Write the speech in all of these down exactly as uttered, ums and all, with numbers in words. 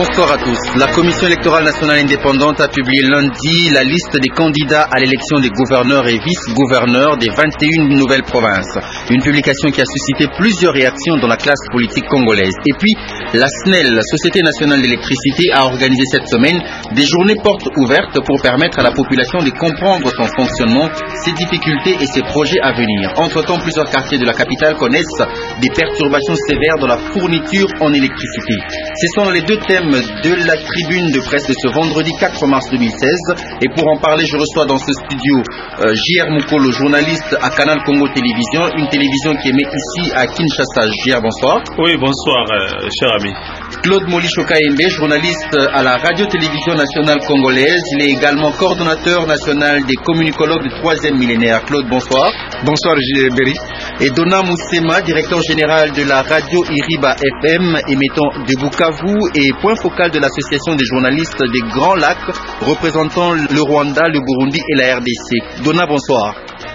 Bonsoir à tous. La Commission électorale nationale indépendante a publié lundi la liste des candidats à l'élection des gouverneurs et vice-gouverneurs des vingt et une nouvelles provinces. Une publication qui a suscité plusieurs réactions dans la classe politique congolaise. Et puis, la S N E L, la Société nationale d'électricité, a organisé cette semaine des journées portes ouvertes pour permettre à la population de comprendre son fonctionnement, ses difficultés et ses projets à venir. Entre-temps, plusieurs quartiers de la capitale connaissent des perturbations sévères dans la fourniture en électricité. Ce sont les deux thèmes de la tribune de presse de ce vendredi quatre mars deux mille seize. Et pour en parler, je reçois dans ce studio euh, J R Mukolo, journaliste à Canal Congo Télévision, une télévision qui émet ici à Kinshasa. J R, bonsoir. Oui, bonsoir, euh, cher ami. Claude Molishoka-Embe, journaliste à la radio-télévision nationale congolaise. Il est également coordonnateur national des communicologues du troisième millénaire. Claude, bonsoir. Bonsoir, J R Berry. Et Dona Moussema, directeur général de la radio Iriba F M, émettant de Bukavu et point focal de l'association des journalistes des Grands Lacs, représentant le Rwanda, le Burundi et la R D C. Dona, bonsoir.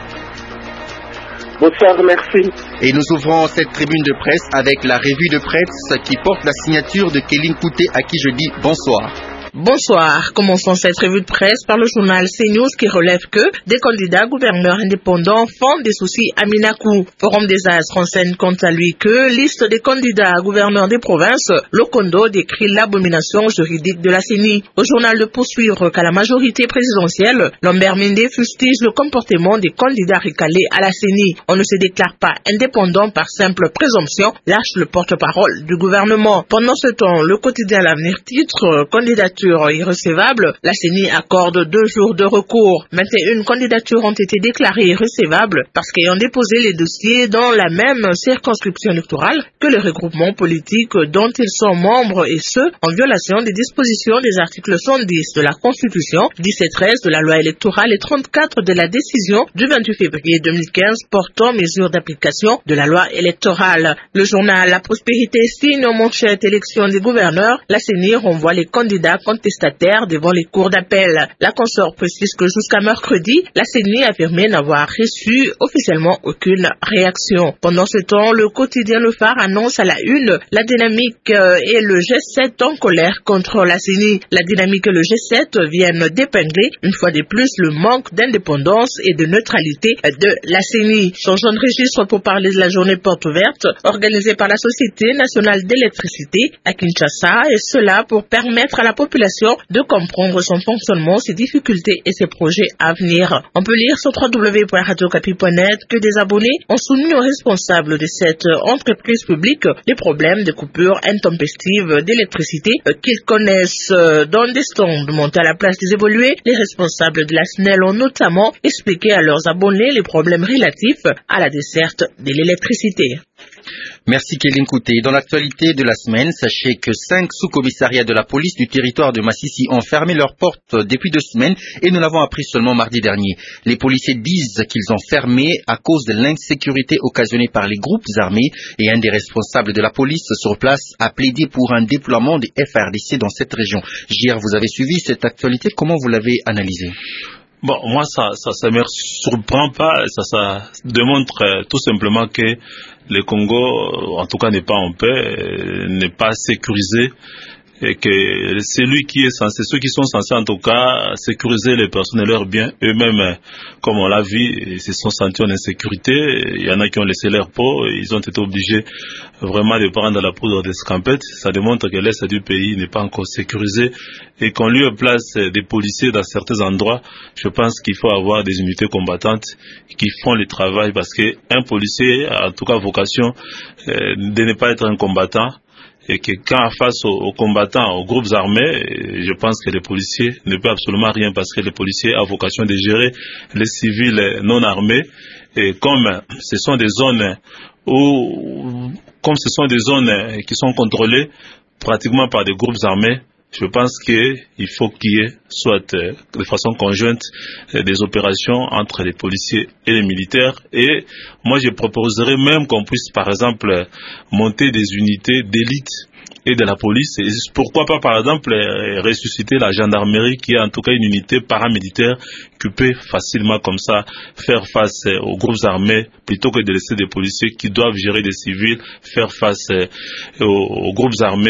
Bonsoir, merci. Et nous ouvrons cette tribune de presse avec la revue de presse qui porte la signature de Kéline Kouté, à qui je dis bonsoir. Bonsoir. Commençons cette revue de presse par le journal CNews qui relève que des candidats gouverneurs indépendants font des soucis à Minakou. Forum des As renseigne quant à lui que liste des candidats gouverneurs des provinces, Lokondo décrit l'abomination juridique de la C E N I. Au journal de poursuivre qu'à la majorité présidentielle, Lambert Mende fustige le comportement des candidats recalés à la C E N I. On ne se déclare pas indépendant par simple présomption, lâche le porte-parole du gouvernement. Pendant ce temps, le quotidien L'Avenir titre candidature irrecevable, la C E N I accorde deux jours de recours. vingt et une candidatures ont été déclarées irrecevables parce qu'ayant déposé les dossiers dans la même circonscription électorale que les regroupements politiques dont ils sont membres, et ce, en violation des dispositions des articles soixante-dix de la Constitution, dix-sept treize de la loi électorale et trente-quatre de la décision du vingt-huit février deux mille quinze portant mesures d'application de la loi électorale. Le journal La Prospérité signe en manchette élection des gouverneurs. La C E N I renvoie les candidats contestataires devant les cours d'appel. La consort précise que jusqu'à mercredi, la C E N I a affirmé n'avoir reçu officiellement aucune réaction. Pendant ce temps, le quotidien Le Phare annonce à la une la dynamique et le G sept en colère contre la C E N I. La dynamique et le G sept viennent d'épingler une fois de plus le manque d'indépendance et de neutralité de la C E N I. Changeons de registre pour parler de la journée porte ouverte organisée par la Société nationale d'électricité à Kinshasa, et cela pour permettre à la population de comprendre son fonctionnement, ses difficultés et ses projets à venir. On peut lire sur w w w point radio okapi point net que des abonnés ont soumis aux responsables de cette entreprise publique les problèmes de coupures intempestives d'électricité qu'ils connaissent. Dans des stands montés à la place des évolués, les responsables de la S N E L ont notamment expliqué à leurs abonnés les problèmes relatifs à la desserte de l'électricité. Merci Kéline Kouté. Dans l'actualité de la semaine, sachez que cinq sous-commissariats de la police du territoire de Massissi ont fermé leurs portes depuis deux semaines et nous l'avons appris seulement mardi dernier. Les policiers disent qu'ils ont fermé à cause de l'insécurité occasionnée par les groupes armés, et un des responsables de la police sur place a plaidé pour un déploiement des F R D C dans cette région. J R, vous avez suivi cette actualité, comment vous l'avez analysée? Bon, moi, ça ça, ça me surprend pas, ça, ça démontre euh, tout simplement que le Congo, en tout cas, n'est pas en paix, euh, n'est pas sécurisé, et que c'est lui qui est censé, ceux qui sont censés en tout cas sécuriser les personnes et leurs biens, eux-mêmes, comme on l'a vu, ils se sont sentis en insécurité. Il y en a qui ont laissé leur peau, ils ont été obligés vraiment de prendre la poudre d'escampette. Ça démontre que l'est du pays n'est pas encore sécurisé et qu'on lui place des policiers dans certains endroits. Je pense qu'il faut avoir des unités combattantes qui font le travail, parce qu'un policier a en tout cas vocation euh, de ne pas être un combattant, et que quand face aux, aux combattants, aux groupes armés, je pense que les policiers ne peuvent absolument rien, parce que les policiers ont vocation de gérer les civils non armés. Et comme ce sont des zones où, comme ce sont des zones qui sont contrôlées pratiquement par des groupes armés, je pense qu'il faut qu'il y ait soit euh, de façon conjointe euh, des opérations entre les policiers et les militaires. Et moi, je proposerais même qu'on puisse, par exemple, monter des unités d'élite et de la police. Et pourquoi pas, par exemple, euh, ressusciter la gendarmerie, qui est en tout cas une unité paramilitaire qui peut facilement comme ça faire face euh, aux groupes armés, plutôt que de laisser des policiers qui doivent gérer des civils faire face euh, aux, aux groupes armés.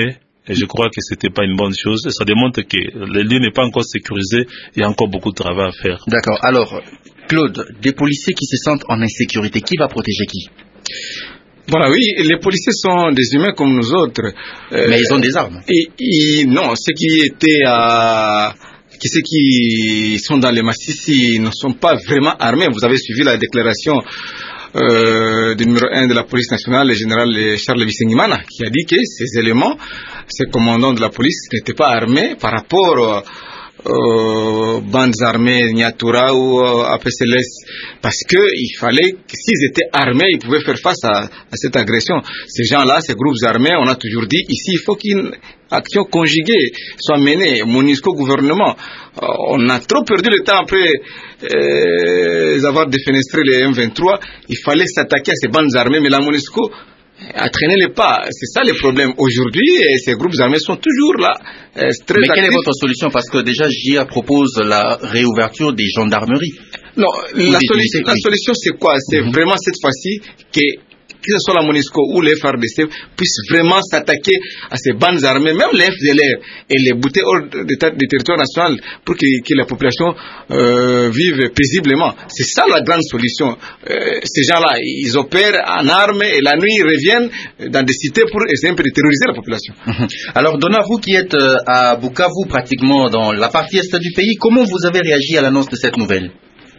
Et je crois que c'était pas une bonne chose. Ça démontre que le lieu n'est pas encore sécurisé. Il y a encore beaucoup de travail à faire. D'accord. Alors, Claude, des policiers qui se sentent en insécurité, qui va protéger qui? Voilà, oui, les policiers sont des humains comme nous autres. Euh, Mais ils ont des armes. Et, et, non, ceux qui étaient à... Qui, ceux qui sont dans les massifs, ils ne sont pas vraiment armés. Vous avez suivi la déclaration euh, du numéro un de la police nationale, le général Charles Bisengimana, qui a dit que ces éléments, ces commandants de la police n'étaient pas armés par rapport aux bandes armées Nyatura ou A P C L S, parce qu'il fallait que s'ils étaient armés, ils pouvaient faire face à, à cette agression. Ces gens-là, ces groupes armés, on a toujours dit ici, il faut qu'une action conjuguée soit menée, MONUSCO, gouvernement. Euh, on a trop perdu le temps après euh, avoir défenestré les M vingt-trois. Il fallait s'attaquer à ces bandes armées, mais la MONUSCO a traîné les pas. C'est ça le problème aujourd'hui, et ces groupes armés sont toujours là. Euh, très mais quelle actifs. est votre solution? Parce que déjà, J A propose la réouverture des gendarmeries. Non, la, des solution, la solution c'est quoi? C'est mm-hmm. vraiment cette fois-ci que que ce soit la MONUSCO ou les F A R D C, puissent vraiment s'attaquer à ces bandes armées, même les F D L R, et les bouter hors du territoire national pour que, que la population euh, vive paisiblement. C'est ça la grande solution. Euh, ces gens-là, ils opèrent en armes et la nuit, ils reviennent dans des cités pour essayer un peu de terroriser la population. Alors, Donna, vous qui êtes à Bukavu, pratiquement dans la partie est du pays, comment vous avez réagi à l'annonce de cette nouvelle?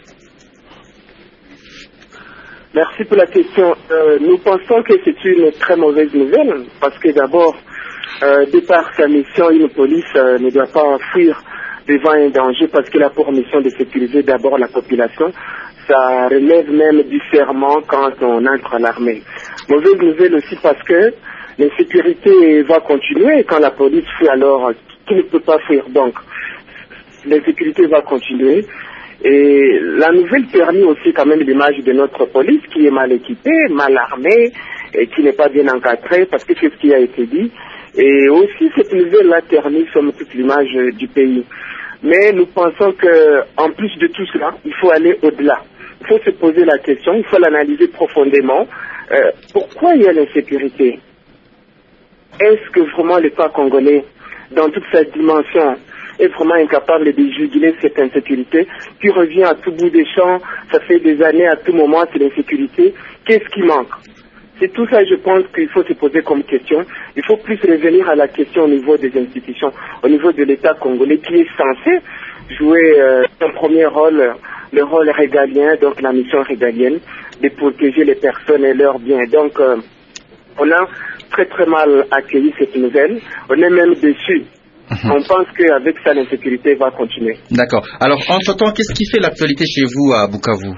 Merci pour la question. Euh, nous pensons que c'est une très mauvaise nouvelle parce que d'abord, euh, de par sa mission, une police euh, ne doit pas fuir devant un danger parce qu'elle a pour mission de sécuriser d'abord la population. Ça relève même du serment quand on entre à l'armée. Mauvaise nouvelle aussi parce que l'insécurité va continuer quand la police fuit, alors qui ne peut pas fuir. Donc, l'insécurité va continuer. Et la nouvelle ternit aussi quand même l'image de notre police qui est mal équipée, mal armée et qui n'est pas bien encadrée parce que c'est ce qui a été dit. Et aussi cette nouvelle-là ternit somme toute l'image du pays. Mais nous pensons que en plus de tout cela, il faut aller au-delà. Il faut se poser la question, il faut l'analyser profondément. Euh, pourquoi il y a l'insécurité? Est-ce que vraiment l'État congolais, dans toute sa dimension, est vraiment incapable de juguler cette insécurité qui revient à tout bout des champs, ça fait des années, à tout moment, c'est l'insécurité. Qu'est-ce qui manque? C'est tout ça, je pense, qu'il faut se poser comme question. Il faut plus revenir à la question au niveau des institutions, au niveau de l'État congolais qui est censé jouer euh, un premier rôle, le rôle régalien, donc la mission régalienne, de protéger les personnes et leurs biens. Donc, euh, on a très très mal accueilli cette nouvelle. On est même déçus. On pense qu'avec ça, l'insécurité va continuer. D'accord. Alors, entre-temps, qu'est-ce qui fait l'actualité chez vous à Bukavu?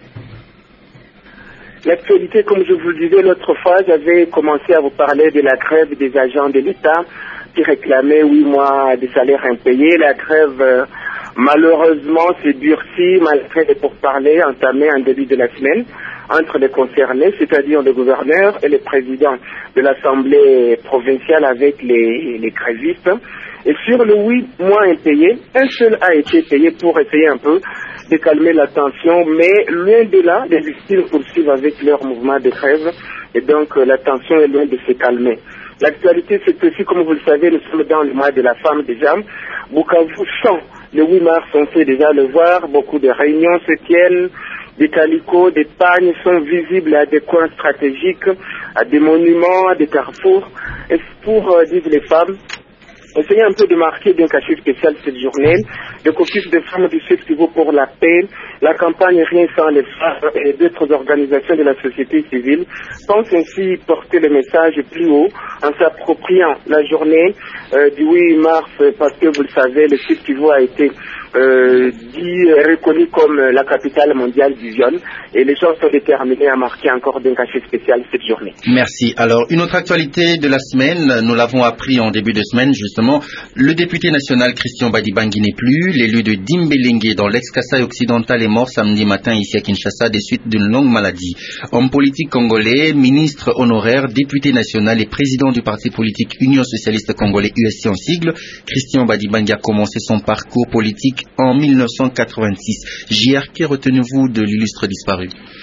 L'actualité, comme je vous le disais l'autre fois, j'avais commencé à vous parler de la grève des agents de l'État qui réclamaient huit mois de salaire impayé. La grève, euh, malheureusement, s'est durcie malgré les pourparlers entamés en début de la semaine entre les concernés, c'est-à-dire le gouverneur et le président de l'Assemblée provinciale avec les, les grévistes. Et sur le huit mois impayés, un seul a été payé pour essayer un peu de calmer la tension, mais loin de là, les victimes poursuivent avec leur mouvement de grève, et donc euh, la tension est loin de se calmer. L'actualité, c'est aussi, comme vous le savez, nous sommes dans le mois de la femme déjà. Bukavu sent le huit mars, on sait déjà le voir, beaucoup de réunions se tiennent, des calicots, des pagnes sont visibles à des coins stratégiques, à des monuments, à des carrefours, et pour, euh, disent les femmes, essayez un peu de marquer d'un cachet spécial cette journée, le caucus des femmes du Sud Kivu pour la paix, la campagne Rien sans les femmes et d'autres organisations de la société civile pensent ainsi porter le message plus haut en s'appropriant la journée euh, du huit mars parce que vous le savez, le Sud Kivu a été euh, dit, reconnu comme la capitale mondiale du viol et les gens sont déterminés à marquer encore d'un cachet spécial cette journée. Merci. Alors, une autre actualité de la semaine, nous l'avons appris en début de semaine justement, le député national Christian Badibangui n'est plus, l'élu de Dimbelenge dans l'ex-Kasaï occidental est mort samedi matin ici à Kinshasa des suites d'une longue maladie. Homme politique congolais, ministre honoraire, député national et président du parti politique Union socialiste congolais U S C en sigle, Christian Badibangui a commencé son parcours politique en mille neuf cent quatre-vingt-six. J R, que retenez-vous de l'illustre disparu?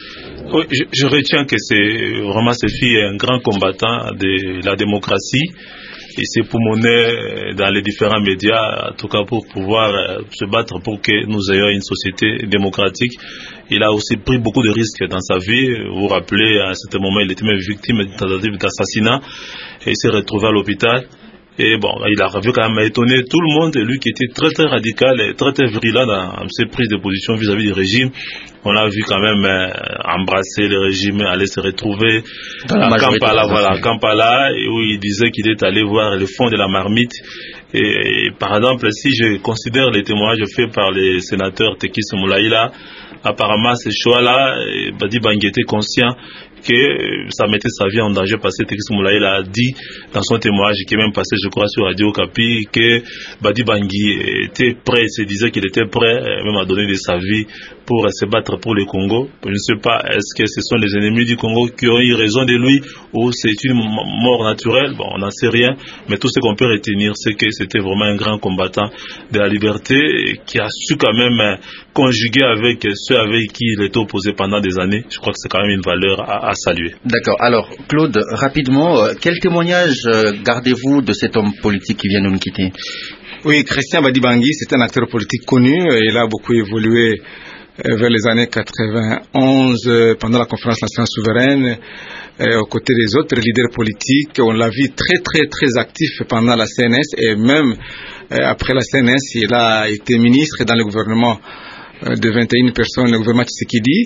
Oui, je, je retiens que c'est vraiment ce fut un grand combattant de la démocratie. Et c'est pour mener dans les différents médias, en tout cas pour pouvoir euh, se battre pour que nous ayons une société démocratique. Il a aussi pris beaucoup de risques dans sa vie. Vous vous rappelez, à un certain moment, il était même victime d'une tentative d'assassinat et il s'est retrouvé à l'hôpital. Et bon, il a vu quand même étonné tout le monde, et lui qui était très très radical et très très virulent dans ses prises de position vis-à-vis du régime. On l'a vu quand même euh, embrasser le régime, aller se retrouver à Kampala, voilà, à Kampala, et où il disait qu'il est allé voir le fond de la marmite. Et, et par exemple, si je considère les témoignages faits par les sénateurs Tekis Moulaïla, apparemment ces choix-là, Badi Bangui était conscient que ça mettait sa vie en danger parce que Tekis Moulaïla a dit dans son témoignage qui est même passé, je crois, sur Radio Okapi, que Badi Bangui était prêt, se disait qu'il était prêt même à donner de sa vie pour se battre pour le Congo. Je ne sais pas, est-ce que ce sont les ennemis du Congo qui ont eu raison de lui ou c'est une mort naturelle? Bon, on n'en sait rien, mais tout ce qu'on peut retenir, c'est que c'était vraiment un grand combattant de la liberté qui a su quand même conjuguer avec ceux avec qui il était opposé pendant des années. Je crois que c'est quand même une valeur à, à saluer. D'accord. Alors, Claude, rapidement, quel témoignage gardez-vous de cet homme politique qui vient de nous quitter? Oui, Christian Badi Bangui, c'est un acteur politique connu. Il a beaucoup évolué vers les années quatre-vingt-onze pendant la conférence nationale souveraine, aux côtés des autres leaders politiques. On l'a vu très très très actif pendant la C N S et même après la C N S, il a été ministre dans le gouvernement de vingt et une personnes, le gouvernement Tshisekedi,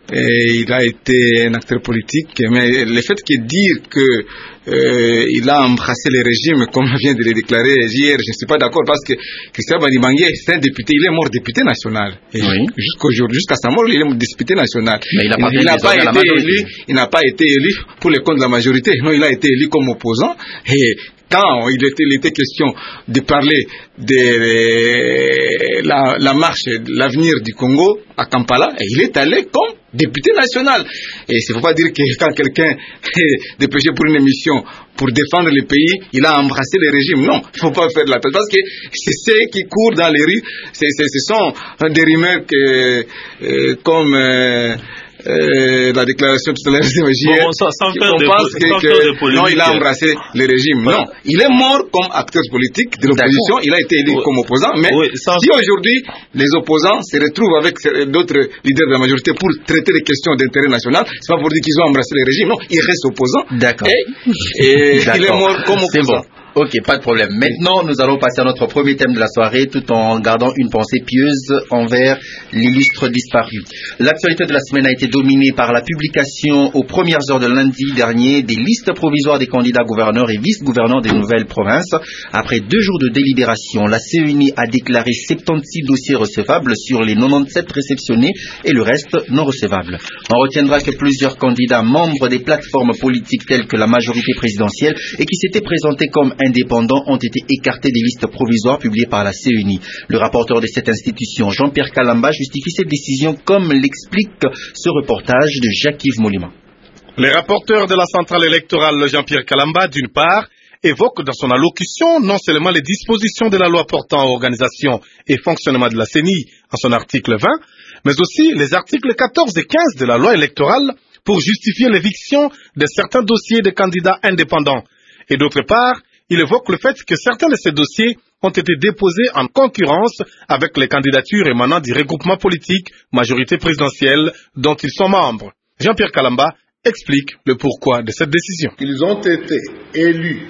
et il a été un acteur politique. Mais le fait que dire que euh, il a embrassé le régime, comme vient de le déclarer hier, je ne suis pas d'accord parce que Christian Badi Bangui, c'est un député, il est mort député national. Et oui. Jusqu'aujourd'hui, jusqu'à sa mort, il est député national. Mais il n'a pas, il, il n'a pas été élu, il n'a pas été élu pour le compte de la majorité. Non, il a été élu comme opposant. Et quand il était, il était question de parler de la, la marche, de l'avenir du Congo à Kampala, et il est allé comme député national. Et il ne faut pas dire que quand quelqu'un est dépêché pour une émission pour défendre le pays, il a embrassé le régime. Non, il ne faut pas faire de la tête. Parce que c'est ceux qui courent dans les rues, c'est, c'est, ce sont des rumeurs que, euh, comme... Euh, Euh, la déclaration tout à l'heure de Magier, bon, on pense que, que non, il a embrassé le régime. Ouais. Non, il est mort comme acteur politique de l'opposition, il a été élu oui. comme opposant, mais oui, sans... si aujourd'hui les opposants se retrouvent avec d'autres leaders de la majorité pour traiter les questions d'intérêt national, c'est pas pour dire qu'ils ont embrassé le régime, non, ils restent opposants. D'accord. Et, et il est mort comme opposant. Ok, pas de problème. Maintenant, nous allons passer à notre premier thème de la soirée, tout en gardant une pensée pieuse envers l'illustre disparu. L'actualité de la semaine a été dominée par la publication aux premières heures de lundi dernier des listes provisoires des candidats gouverneurs et vice-gouverneurs des nouvelles provinces. Après deux jours de délibération, la C E N I a déclaré soixante-seize dossiers recevables sur les quatre-vingt-dix-sept réceptionnés et le reste non recevables. On retiendra que plusieurs candidats membres des plateformes politiques telles que la majorité présidentielle et qui s'étaient présentés comme indépendants ont été écartés des listes provisoires publiées par la C E N I. Le rapporteur de cette institution, Jean-Pierre Kalamba, justifie cette décision comme l'explique ce reportage de Jacques-Yves Molima. Le rapporteur de la centrale électorale, Jean-Pierre Kalamba, d'une part, évoque dans son allocution non seulement les dispositions de la loi portant organisation et fonctionnement de la C E N I en son article vingt, mais aussi les articles quatorze et quinze de la loi électorale pour justifier l'éviction de certains dossiers de candidats indépendants. Et d'autre part, il évoque le fait que certains de ces dossiers ont été déposés en concurrence avec les candidatures émanant du regroupement politique majorité présidentielle dont ils sont membres. Jean-Pierre Kalamba explique le pourquoi de cette décision. Ils ont été élus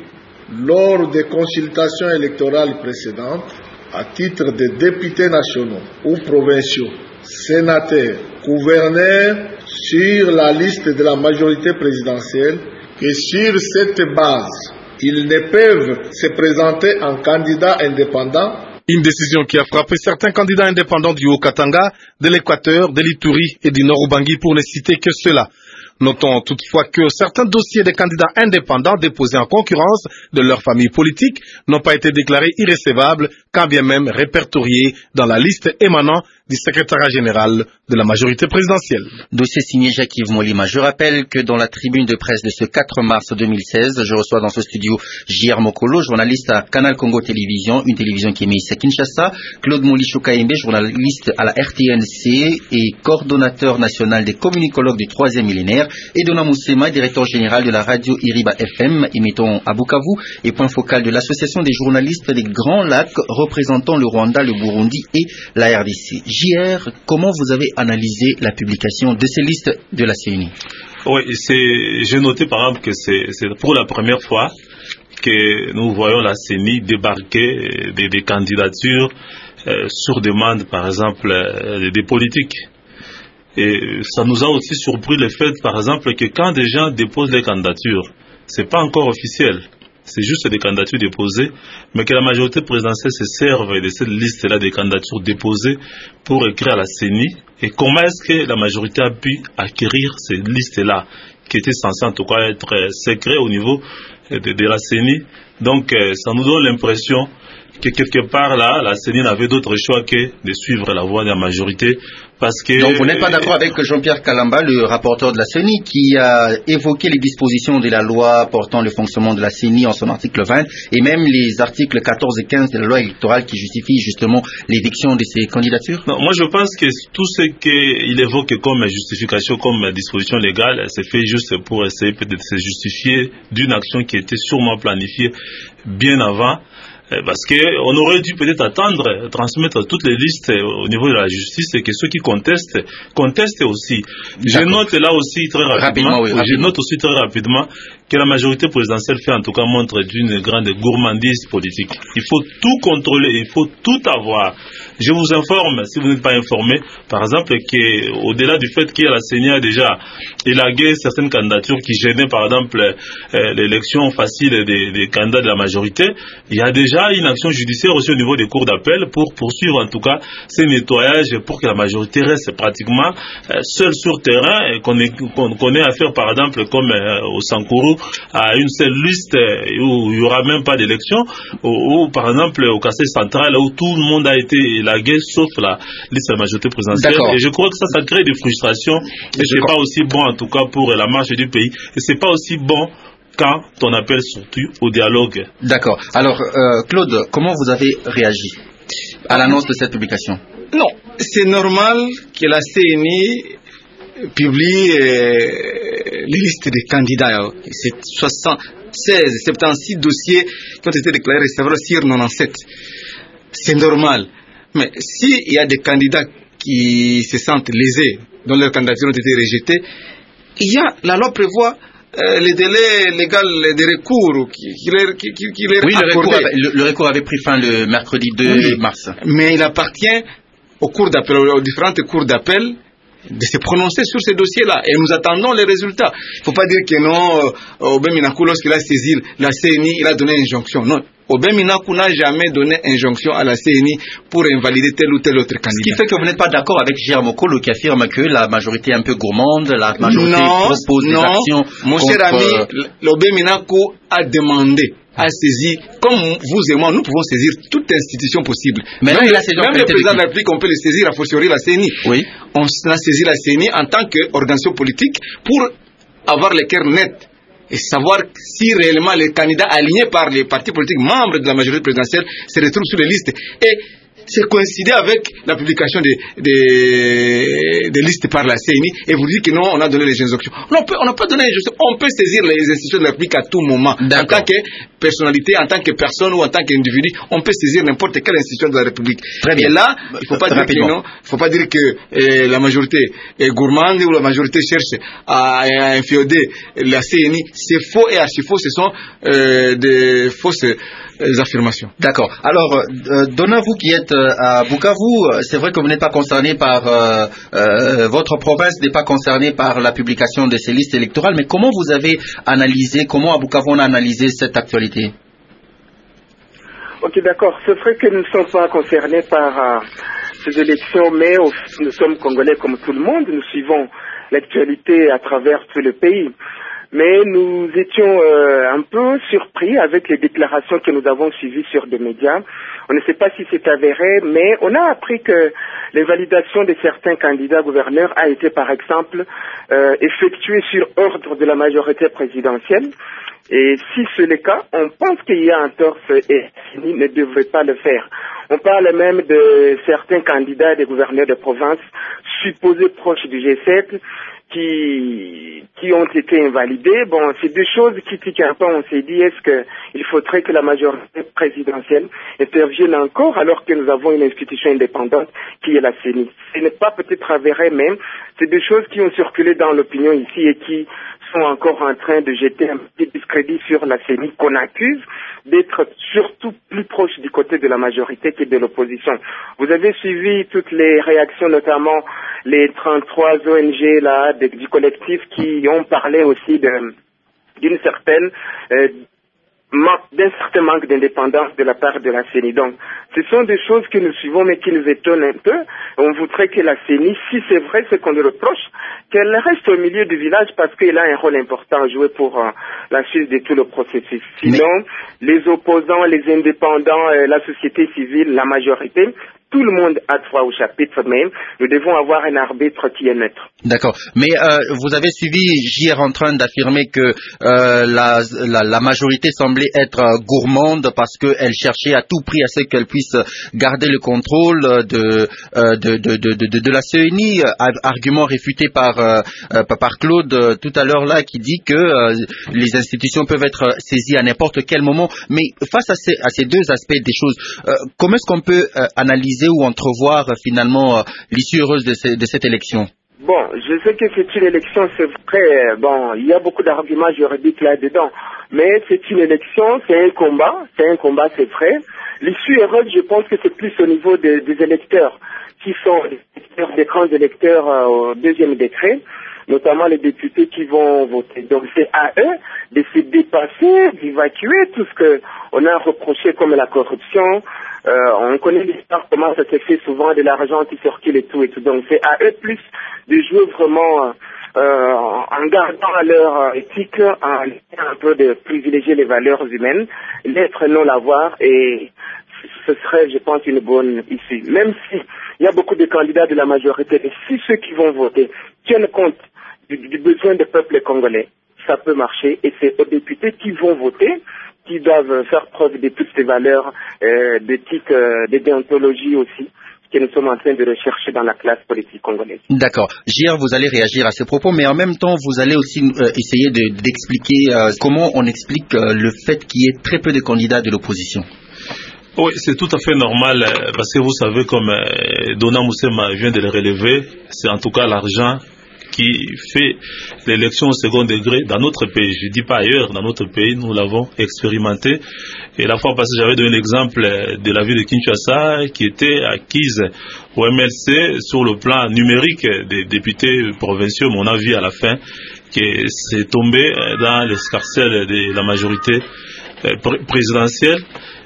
lors des consultations électorales précédentes à titre de députés nationaux ou provinciaux, sénateurs, gouverneurs sur la liste de la majorité présidentielle et sur cette base, ils ne peuvent se présenter en candidats indépendants. Une décision qui a frappé certains candidats indépendants du Haut-Katanga, de l'Équateur, de l'Ituri et du Nord-Ubangi pour ne citer que cela. Notons toutefois que certains dossiers des candidats indépendants déposés en concurrence de leur famille politique n'ont pas été déclarés irrécevables, quand bien même répertoriés dans la liste émanant du secrétariat général de la majorité présidentielle. Dossier signé Jacques-Yves Molima. Je rappelle que dans la tribune de presse de ce quatre mars deux mille seize, je reçois dans ce studio J R Mokolo, journaliste à Canal Congo Télévision, une télévision qui est mise à Kinshasa, Claude Moulichou Kaimbe, journaliste à la R T N C et coordonnateur national des communicologues du troisième millénaire, et Dona Moussema, directeur général de la radio Iriba F M, émettant à Bukavu, et point focal de l'association des journalistes des Grands Lacs, représentant le Rwanda, le Burundi et la R D C. J R, comment vous avez analysé la publication de ces listes de la C N I? Oui, j'ai noté par exemple que c'est pour la première fois que nous voyons la C N I débarquer des, des candidatures euh, sur demande par exemple euh, des politiques. Et ça nous a aussi surpris le fait par exemple que quand des gens déposent des candidatures, c'est pas encore officiel. C'est juste des candidatures déposées, mais que la majorité présidentielle se serve de cette liste-là des candidatures déposées pour écrire à la C N I. Et comment est-ce que la majorité a pu acquérir ces listes-là, qui étaient censées en tout cas être secrets au niveau de, de la C N I. Donc euh, ça nous donne l'impression que quelque part là, la C N I n'avait d'autre choix que de suivre la voie de la majorité. Parce que donc vous n'êtes pas d'accord avec Jean-Pierre Kalamba, le rapporteur de la C N I, qui a évoqué les dispositions de la loi portant le fonctionnement de la C N I en son article vingt, et même les articles quatorze et quinze de la loi électorale qui justifient justement l'éviction de ces candidatures? Non, moi je pense que tout ce qu'il évoque comme justification, comme disposition légale, c'est fait juste pour essayer peut-être de se justifier d'une action qui était sûrement planifiée bien avant. Parce qu'on aurait dû peut-être attendre, transmettre toutes les listes au niveau de la justice et que ceux qui contestent, contestent aussi. Je note là aussi très rapidement, rapidement, oui, rapidement. Je note aussi très rapidement que la majorité présidentielle fait en tout cas montre d'une grande gourmandise politique. Il faut tout contrôler, il faut tout avoir. Je vous informe, si vous n'êtes pas informé, par exemple, qu'au-delà du fait qu'il y a la C N I a déjà élagué certaines candidatures qui gênaient, par exemple, euh, l'élection facile des, des candidats de la majorité, il y a déjà une action judiciaire aussi au niveau des cours d'appel pour poursuivre en tout cas ces nettoyages pour que la majorité reste pratiquement euh, seule sur terrain et qu'on ait, qu'on, qu'on ait affaire, par exemple, comme euh, au Sankourou, à une seule liste euh, où il n'y aura même pas d'élection, ou, ou par exemple au Kassai central où tout le monde a été élagué sauf la liste de la majorité présidentielle. Et je crois que ça, ça crée des frustrations et c'est pas aussi bon en tout cas pour la marche du pays et c'est pas aussi bon quand on appelle surtout au dialogue. D'accord. Alors euh, Claude, comment vous avez réagi à l'annonce de cette publication? Non, c'est normal que la C N I publie euh, les listes des candidats. C'est soixante-seize, soixante-seize dossiers qui ont été déclarés recevrables sur quatre-vingt-dix-sept. C'est normal. Mais s'il y a des candidats qui se sentent lésés, dont leurs candidatures ont été rejetées, il y a, la loi prévoit euh, les délais légaux de recours qui, qui, leur, qui, qui leur oui, le recours, avait, le, le recours avait pris fin le mercredi deux oui, mars. Mais il appartient aux cours d'appel, aux différentes cours d'appel de se prononcer sur ces dossiers-là. Et nous attendons les résultats. Il ne faut pas dire que non, Aubin Minakou, lorsqu'il a saisi la C N I, il a donné une injonction. Non. Aubin Minakou n'a jamais donné injonction à la C N I pour invalider tel ou tel autre candidat. Ce qui fait que vous n'êtes pas d'accord avec J R Mokolo qui affirme que la majorité est un peu gourmande, la majorité non, propose des non. actions. Mon contre... cher ami, l'Aubin Minakou a demandé, a saisi, comme vous et moi, nous pouvons saisir toute institution possible. Mais même non, même le président de la République, on peut le saisir, a fortiori la C N I. Oui. On a saisi la C N I en tant qu'organisation politique pour avoir les cœurs nets et savoir si réellement les candidats alignés par les partis politiques membres de la majorité présidentielle se retrouvent sur les listes. Et c'est coïncidé avec la publication des, des, des listes par la C N I et vous dites que non, on a donné les injonctions. Non, on n'a pas donné les injonctions. On peut saisir les institutions de la République à tout moment. En tant que personnalité, en tant que personne ou en tant qu'individu, on peut saisir n'importe quelle institution de la République. Très bien. Et là, il ne faut pas dire que non, il faut pas dire que euh, la majorité est gourmande ou la majorité cherche à, à inféoder la C N I. C'est faux et archi faux. Ce sont euh, des fausses euh, affirmations. D'accord. Alors, euh, Dona, vous qui êtes euh, à Bukavu, c'est vrai que vous n'êtes pas concerné par euh, euh, votre province n'est pas concernée par la publication de ces listes électorales, mais comment vous avez analysé, comment à Bukavu on a analysé cette actualité? Ok, d'accord. C'est vrai que nous ne sommes pas concernés par euh, ces élections, mais au, nous sommes Congolais comme tout le monde. Nous suivons l'actualité à travers tout le pays. mais nous étions euh, un peu surpris avec les déclarations que nous avons suivies sur des médias. On ne sait pas si c'est avéré, mais on a appris que les validations de certains candidats gouverneurs a été, par exemple, euh, effectuée sur ordre de la majorité présidentielle. Et si c'est le cas, on pense qu'il y a un torse et il ne devrait pas le faire. On parle même de certains candidats des gouverneurs de province supposés proches du G sept qui qui ont été invalidés. Bon, c'est deux choses qui tiquent un peu. On s'est dit, est-ce que il faudrait que la majorité présidentielle intervienne encore alors que nous avons une institution indépendante qui est la C E N I. Ce n'est pas peut-être avéré même. C'est des choses qui ont circulé dans l'opinion ici et qui sont encore en train de jeter un petit discrédit sur la C E N I qu'on accuse d'être surtout plus proche du côté de la majorité que de l'opposition. Vous avez suivi toutes les réactions, notamment les trente-trois O N G là, de, du collectif qui ont parlé aussi de, d'une certaine euh, d'un certain manque d'indépendance de la part de la C E N I. Donc, ce sont des choses que nous suivons mais qui nous étonnent un peu. On voudrait que la C E N I, si c'est vrai ce qu'on lui reproche, qu'elle reste au milieu du village parce qu'elle a un rôle important à jouer pour euh, la suite de tout le processus. Sinon, mais... les opposants, les indépendants, euh, la société civile, la majorité, tout le monde a droit au chapitre, mais nous devons avoir un arbitre qui est neutre. D'accord. Mais euh, vous avez suivi J R en train d'affirmer que euh, la, la, la majorité semblait être euh, gourmande parce qu'elle cherchait à tout prix à ce qu'elle puisse garder le contrôle de, euh, de, de, de, de, de la C E N I. Argument réfuté par, euh, par Claude euh, tout à l'heure là qui dit que euh, les institutions peuvent être saisies à n'importe quel moment. Mais face à ces, à ces deux aspects des choses, euh, comment est-ce qu'on peut euh, analyser ou entrevoir euh, finalement euh, l'issue heureuse de, ce, de cette élection? Bon, je sais que c'est une élection, c'est vrai, bon, il y a beaucoup d'arguments juridiques là-dedans, mais c'est une élection, c'est un combat, c'est un combat, c'est vrai. L'issue heureuse, je pense que c'est plus au niveau des, des électeurs, qui sont des, électeurs, des grands électeurs euh, au deuxième décret, notamment les députés qui vont voter. Donc c'est à eux de se dépasser, d'évacuer tout ce que on a reproché comme la corruption. Euh, on connaît l'histoire, comment ça se fait souvent, de l'argent qui circule et tout et tout. Donc c'est à eux plus de jouer vraiment euh, en gardant leur éthique, en un peu de privilégier les valeurs humaines, l'être non l'avoir, et ce serait, je pense, une bonne issue. Même si il y a beaucoup de candidats de la majorité, et si ceux qui vont voter tiennent compte du, du besoin du peuple congolais, ça peut marcher, et c'est aux députés qui vont voter qui doivent faire preuve de toutes ces valeurs euh, d'éthique, euh, de déontologie aussi, que nous sommes en train de rechercher dans la classe politique congolaise. D'accord. J R, vous allez réagir à ces propos, mais en même temps, vous allez aussi euh, essayer de, d'expliquer euh, comment on explique euh, le fait qu'il y ait très peu de candidats de l'opposition. Oui, c'est tout à fait normal, euh, parce que vous savez, comme euh, Dona Moussema vient de le relever, c'est en tout cas l'argent qui fait l'élection au second degré dans notre pays. Je ne dis pas ailleurs, dans notre pays, nous l'avons expérimenté. Et la fois passée, j'avais donné l'exemple de la ville de Kinshasa qui était acquise au M L C sur le plan numérique des députés provinciaux. Mais on a vu à la fin que c'est tombé dans l'escarcelle de la majorité présidentielle.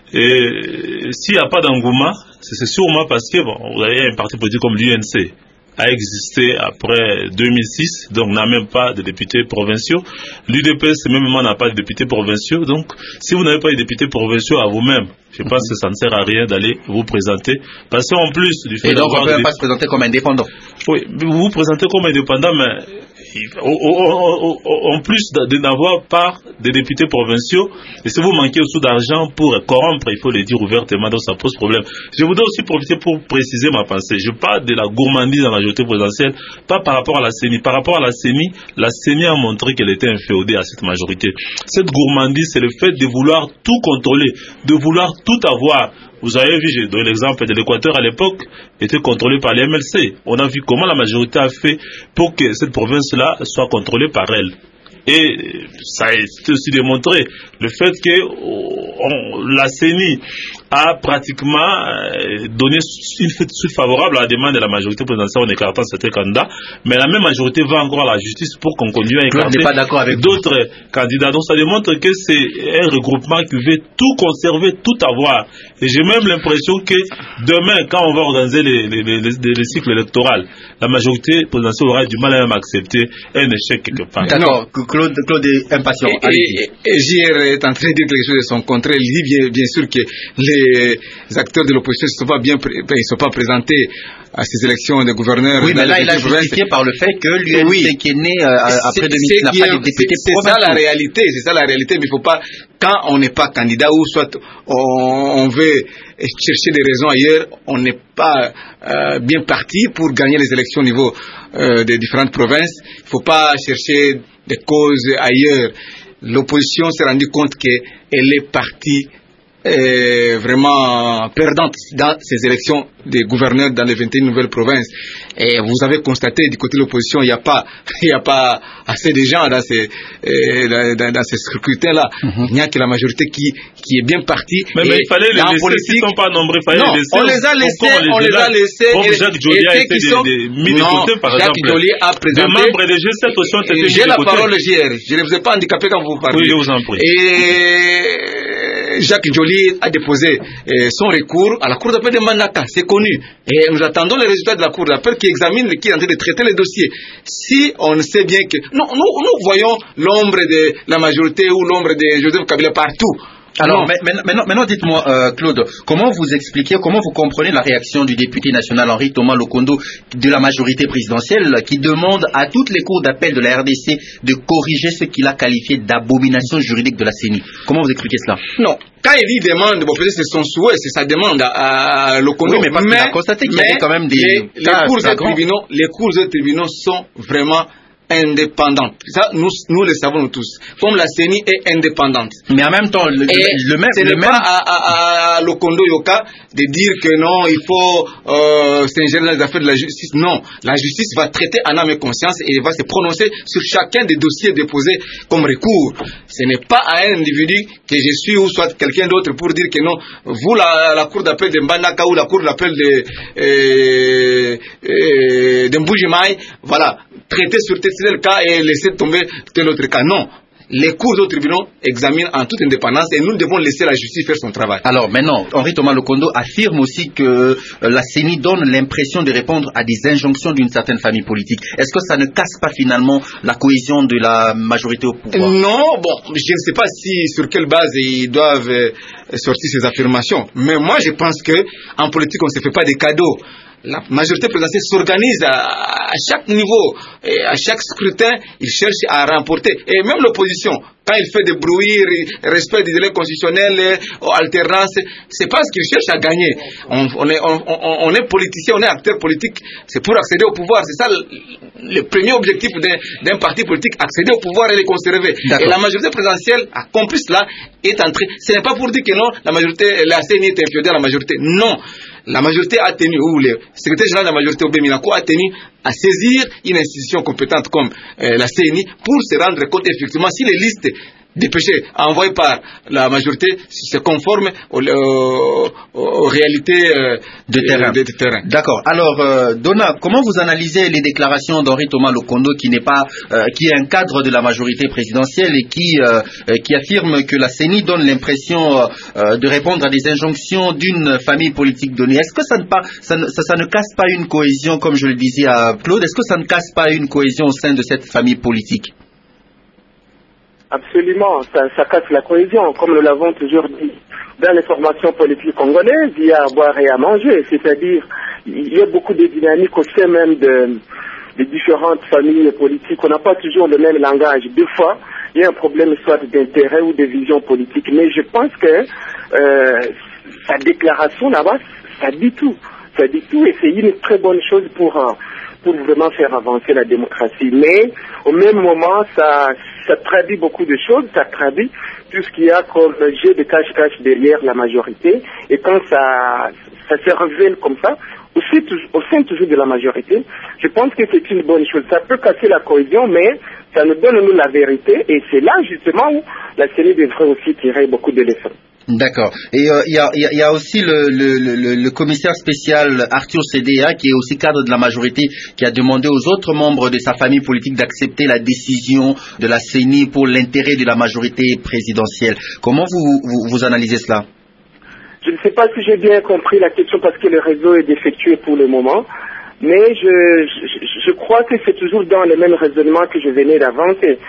Et s'il n'y a pas d'engouement, c'est sûrement parce que, bon, vous avez un parti politique comme l'U N C a existé après deux mille six, donc n'a même pas de députés provinciaux. L'U D P S même n'a pas de députés provinciaux. Donc, si vous n'avez pas de députés provinciaux à vous-même, je pense que ça ne sert à rien d'aller vous présenter. Parce qu'en plus du fait Et donc, on ne peut des... pas se présenter comme indépendant. Oui, vous vous présentez comme indépendant, mais en plus de n'avoir pas de députés provinciaux, et si vous manquez aussi d'argent pour corrompre, il faut le dire ouvertement, donc ça pose problème. Je voudrais aussi profiter pour préciser ma pensée. Je parle de la gourmandise de la majorité présidentielle, pas par rapport à la C E N I. Par rapport à la C E N I, la C E N I a montré qu'elle était inféodée à cette majorité. Cette gourmandise, c'est le fait de vouloir tout contrôler, de vouloir tout avoir. Vous avez vu, j'ai donné l'exemple de l'Équateur à l'époque, était contrôlé par les M L C. On a vu comment la majorité a fait pour que cette province-là soit contrôlée par elle. Et ça a été aussi démontré, le fait que on, la C E N I a pratiquement euh, donné une suite favorable à la demande de la majorité présidentielle en écartant certains candidats, mais la même majorité va encore à la justice pour qu'on continue à écarter d'autres candidats. Donc ça démontre que c'est un regroupement qui veut tout conserver, tout avoir. Et j'ai même l'impression que demain, quand on va organiser les, les, les, les, les cycles électoraux, la majorité présidentielle aura du mal à même accepter un échec quelque part. D'accord. Claude, Claude est impatient. Et, et, et J R est en train de dire quelque chose de son contraire. Il dit bien, bien sûr que les acteurs de l'opposition ne sont pas bien, ils sont pas présentés à ces élections de gouverneurs. Oui, mais là, il a justifié par le fait que l'U N C oui. qui est né euh, après deux mille n'a pas de député. C'est ça la réalité, c'est ça la réalité, mais il ne faut pas, quand on n'est pas candidat ou soit on, on veut chercher des raisons ailleurs, on n'est pas euh, bien parti pour gagner les élections au niveau euh, des différentes provinces. Il ne faut pas chercher des causes ailleurs. L'opposition s'est rendue compte qu'elle est partie euh, vraiment perdante dans ces élections des gouverneurs dans les vingt et une nouvelles provinces. Et vous avez constaté du côté de l'opposition, il n'y a pas, il n'y a pas assez de gens dans ces, euh, dans, dans ces scrutins-là. Mm-hmm. Il n'y a que la majorité qui, qui est bien partie. Mais, mais il fallait les laisser, politique, ils ne sont pas nombreux, il fallait non, les laisser. on les a laissés, on les a laissés. Comme Jacques Joly a été sont... mis de côté, par Jacques exemple. Joly a présenté. Des membres des G sept aussi ont été mis de côté. J'ai la parole, J R. Je ne vous ai pas handicapé quand vous parlez. Oui, je vous en prie. Et Jacques Joly a déposé euh, son recours à la Cour d'appel de Mbandaka, c'est connu. Et nous attendons les résultats de la Cour d'appel qui examine, qui est en train de traiter les dossiers. Si on sait bien que... Non, nous, nous voyons l'ombre de la majorité ou l'ombre de Joseph Kabila partout. Alors, maintenant, maintenant dites-moi, euh, Claude, comment vous expliquez, comment vous comprenez la réaction du député national Henri Thomas Lokondo de la majorité présidentielle qui demande à toutes les cours d'appel de la R D C de corriger ce qu'il a qualifié d'abomination juridique de la C E N I? Comment vous expliquez cela? Non. Quand il dit demande, bon, peut-être c'est son souhait, c'est sa demande à, à Lokondo. Oui, mais parce qu'il a constaté qu'il y avait quand même des... Les, les cours et tribunaux, les cours et tribunaux sont vraiment indépendante. Ça, nous, nous le savons tous. Comme la C E N I est indépendante. Mais en même temps, le, le même... Ce n'est le pas même... à, à, à Lokondo Yoka de dire que non, il faut euh, s'ingérer dans les affaires de la justice. Non, la justice va traiter en âme et conscience et va se prononcer sur chacun des dossiers déposés comme recours. Ce n'est pas à un individu que je suis ou soit quelqu'un d'autre pour dire que non, vous, la, la cour d'appel de Mbandaka ou la cour d'appel de, euh, euh, de Mbujimaï, voilà, traiter sur tel cas et laisser tomber tel autre cas. Non. Les cours de tribunaux examinent en toute indépendance et nous devons laisser la justice faire son travail. Alors maintenant, Henri Thomas Lokondo affirme aussi que euh, la C E N I donne l'impression de répondre à des injonctions d'une certaine famille politique. Est-ce que ça ne casse pas finalement la cohésion de la majorité au pouvoir? Non, bon, je ne sais pas si sur quelle base ils doivent euh, sortir ces affirmations. Mais moi, je pense que en politique, on ne se fait pas des cadeaux. La majorité présidentielle s'organise à, à chaque niveau, et à chaque scrutin, il cherche à remporter. Et même l'opposition, quand il fait des bruits, respect des délais constitutionnels, alternance, c'est pas ce qu'il cherche à gagner. On, on, est, on, on, on est politicien, on est acteur politique, c'est pour accéder au pouvoir. C'est ça le, le premier objectif d'un parti politique, accéder au pouvoir et les conserver. Et la majorité présidentielle a compris cela, est entrée. Ce n'est pas pour dire que non, la majorité, la C E N I est inférieure à la majorité. Non. La majorité a tenu, ou le secrétaire général de la majorité, Obé Minako, a tenu à saisir une institution compétente comme euh, la C E N I pour se rendre compte effectivement si les listes dépêchées envoyées par la majorité se conforment aux, aux, aux réalités euh, de terrain. De, de terrain. D'accord. Alors, euh, Donna, comment vous analysez les déclarations d'Henri Thomas Lokondo, qui n'est pas, euh, qui est un cadre de la majorité présidentielle et qui, euh, qui affirme que la C E N I donne l'impression euh, de répondre à des injonctions d'une famille politique donnée? Est-ce que ça ne, pas, ça, ne, ça, ça ne casse pas une cohésion, comme je le disais à Claude? Est-ce que ça ne casse pas une cohésion au sein de cette famille politique? Absolument, ça, ça casse la cohésion, comme nous l'avons toujours dit dans les formations politiques congolaises, il y a à boire et à manger, c'est-à-dire il y a beaucoup de dynamiques au sein même de, de différentes familles politiques. On n'a pas toujours le même langage. Deux fois, il y a un problème soit d'intérêt ou de vision politique, mais je pense que euh, sa déclaration là-bas, ça dit tout, ça dit tout et c'est une très bonne chose pour euh, pour vraiment faire avancer la démocratie. Mais au même moment, ça, ça traduit beaucoup de choses, ça traduit tout ce qu'il y a comme jeu de cache-cache derrière la majorité. Et quand ça, ça se révèle comme ça, aussi, au sein toujours de la majorité, je pense que c'est une bonne chose. Ça peut casser la cohésion, mais ça nous donne nous la vérité. Et c'est là justement où la C E N I devrait aussi tirer beaucoup de leçons. D'accord. Et il euh, y, y, y a aussi le, le, le, le commissaire spécial Arthur Cédéa, qui est aussi cadre de la majorité, qui a demandé aux autres membres de sa famille politique d'accepter la décision de la C E N I pour l'intérêt de la majorité présidentielle. Comment vous, vous, vous analysez cela? Je ne sais pas si j'ai bien compris la question parce que le réseau est défectueux pour le moment, mais je, je, je crois que c'est toujours dans le même raisonnement que je venais d'avancer.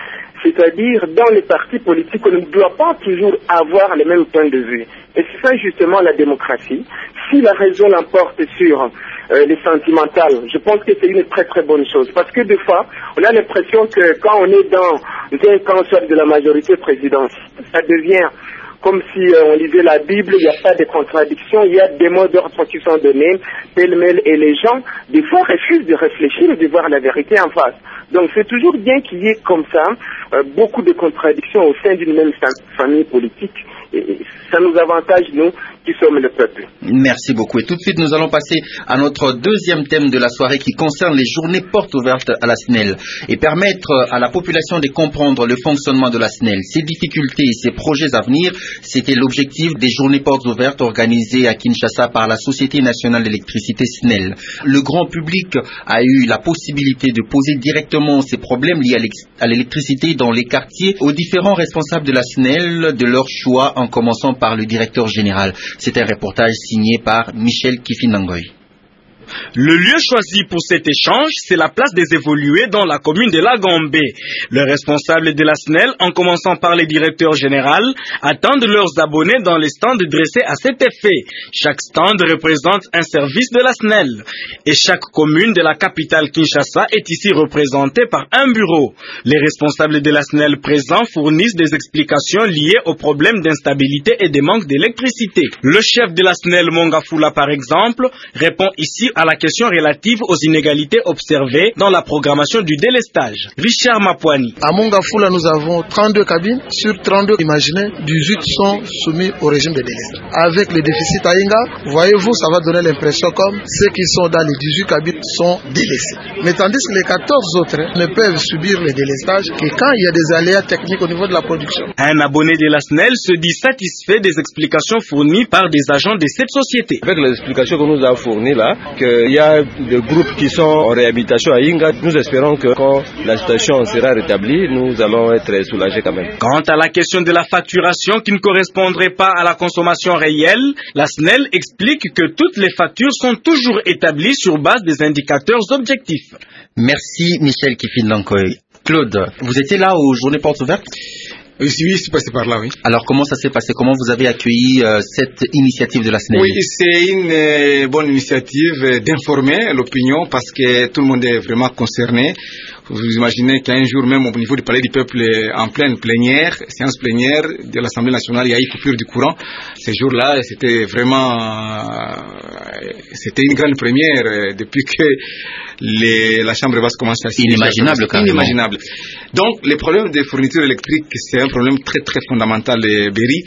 C'est-à-dire, dans les partis politiques, on ne doit pas toujours avoir les mêmes points de vue. Et c'est ça justement la démocratie. Si la raison l'emporte sur euh, les sentimentales, je pense que c'est une très très bonne chose. Parce que des fois, on a l'impression que quand on est dans un camp soit de la majorité présidentielle, ça devient comme si euh, on lisait la Bible, il n'y a pas de contradiction, il y a des mots d'ordre qui sont donnés, pêle-mêle, et les gens, des fois, refusent de réfléchir et de voir la vérité en face. Donc c'est toujours bien qu'il y ait comme ça euh, beaucoup de contradictions au sein d'une même famille politique. Et ça nous avantage, nous, qui sommes le peuple. Merci beaucoup. Et tout de suite, nous allons passer à notre deuxième thème de la soirée qui concerne les journées portes ouvertes à la S N E L et permettre à la population de comprendre le fonctionnement de la S N E L, ses difficultés et ses projets à venir. C'était l'objectif des journées portes ouvertes organisées à Kinshasa par la Société nationale d'électricité S N E L. Le grand public a eu la possibilité de poser directement ses problèmes liés à l'électricité dans les quartiers aux différents responsables de la S N E L, de leur choix, en commençant par le directeur général. C'est un reportage signé par Michel Kifinangoy. Le lieu choisi pour cet échange, c'est la place des évolués dans la commune de Lagombe. Les responsables de la S N E L, en commençant par les directeurs généraux, attendent leurs abonnés dans les stands dressés à cet effet. Chaque stand représente un service de la S N E L. Et chaque commune de la capitale Kinshasa est ici représentée par un bureau. Les responsables de la S N E L présents fournissent des explications liées aux problèmes d'instabilité et de manque d'électricité. Le chef de la S N E L, Mongafula par exemple, répond ici à la question relative aux inégalités observées dans la programmation du délestage. Richard Mapouani. À Mongafula, nous avons trente-deux cabines. Sur trente-deux, imaginez, dix-huit sont soumis au régime de délestage. Avec le déficit à Inga, voyez-vous, ça va donner l'impression comme ceux qui sont dans les dix-huit cabines sont délestés. Mais tandis que les quatorze autres ne peuvent subir le délestage que quand il y a des aléas techniques au niveau de la production. Un abonné de la S N E L se dit satisfait des explications fournies par des agents de cette société. Avec les explications que nous avons fournies là, qu'il y a des groupes qui sont en réhabilitation à Inga, nous espérons que quand la situation sera rétablie, nous allons être soulagés quand même. Quant à la question de la facturation qui ne correspondrait pas à la consommation réelle, la S N E L explique que toutes les factures sont toujours établies sur base des indicateurs objectifs. Merci Michel Kifinangoy. Claude, vous étiez là aux journées portes ouvertes? Oui, oui, c'est passé par là, oui. Alors, comment ça s'est passé? Comment vous avez accueilli euh, cette initiative de la S N E L? Oui, c'est une euh, bonne initiative euh, d'informer l'opinion parce que tout le monde est vraiment concerné. Vous imaginez qu'un jour même au niveau du Palais du Peuple, en pleine plénière, séance plénière de l'Assemblée nationale, il y a eu coupure du courant. Ces jours-là, c'était vraiment... Euh, c'était une grande première euh, depuis que les, la Chambre basse commence à... Inimaginable, quand même. Inimaginable. Donc, les problèmes de fourniture électrique, c'est un problème très très fondamental, eh, Berry.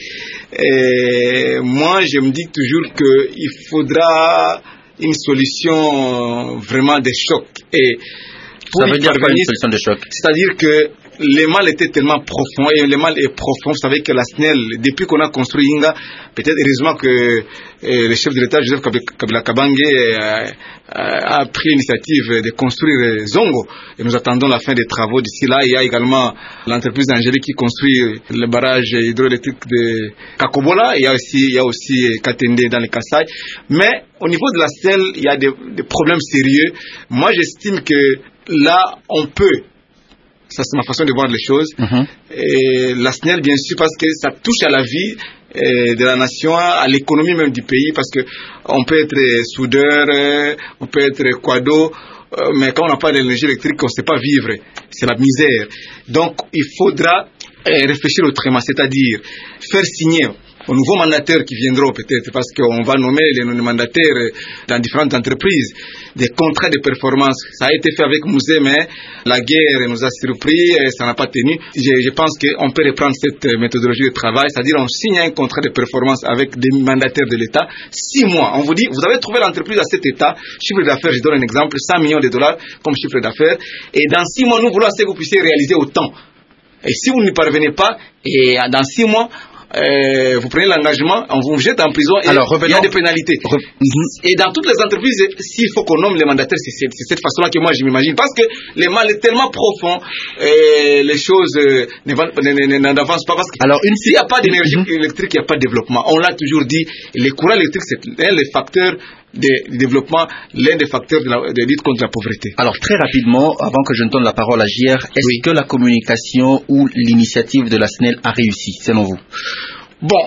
Et moi, je me dis toujours qu'il faudra une solution vraiment de choc. Et ça veut dire quoi une solution de choc? C'est-à-dire que le mal était tellement profond, et le mal est profond. Vous savez que la S N E L, depuis qu'on a construit Inga, peut-être heureusement que euh, le chef de l'État, Joseph Kabila Kabange, euh, a pris l'initiative de construire Zongo. Et nous attendons la fin des travaux d'ici là. Il y a également l'entreprise d'Angélique qui construit le barrage hydroélectrique de Kakobola. Il y a aussi, il y a aussi Katende dans le Kassai. Mais au niveau de la S N E L, il y a des, des problèmes sérieux. Moi, j'estime que là, on peut. Ça, c'est ma façon de voir les choses. Mm-hmm. Et la S N E L, bien sûr, parce que ça touche à la vie euh, de la nation, à l'économie même du pays, parce que on peut être soudeur, euh, on peut être quado, euh, mais quand on n'a pas d'énergie électrique, on ne sait pas vivre. C'est la misère. Donc, il faudra euh, réfléchir autrement, c'est-à-dire faire signer aux nouveaux mandataires qui viendront peut-être, parce qu'on va nommer les mandataires dans différentes entreprises, des contrats de performance. Ça a été fait avec Mouzé, mais la guerre nous a surpris et ça n'a pas tenu. Je, je pense qu'on peut reprendre cette méthodologie de travail, c'est-à-dire on signe un contrat de performance avec des mandataires de l'État, six mois. On vous dit, vous avez trouvé l'entreprise à cet état, chiffre d'affaires, je donne un exemple, cent millions de dollars comme chiffre d'affaires, et dans six mois, nous voulons que vous puissiez réaliser autant. Et si vous n'y parvenez pas, et dans six mois, Euh, vous prenez l'engagement, on vous jette en prison et alors, il y a des pénalités. Re... Et dans toutes les entreprises, s'il faut qu'on nomme les mandataires, c'est, c'est, c'est cette façon-là que moi je m'imagine. Parce que le mal est tellement profond, et les choses euh, n'avancent pas. Parce que alors, une... s'il n'y a pas d'énergie mm-hmm. électrique, il n'y a pas de développement. On l'a toujours dit, le courant électrique, c'est un des facteurs de développement, l'un des facteurs de, la, de lutte contre la pauvreté. Alors très rapidement, avant que je ne donne la parole à J R, est-ce oui. que la communication ou l'initiative de la S N E L a réussi, selon vous? Bon,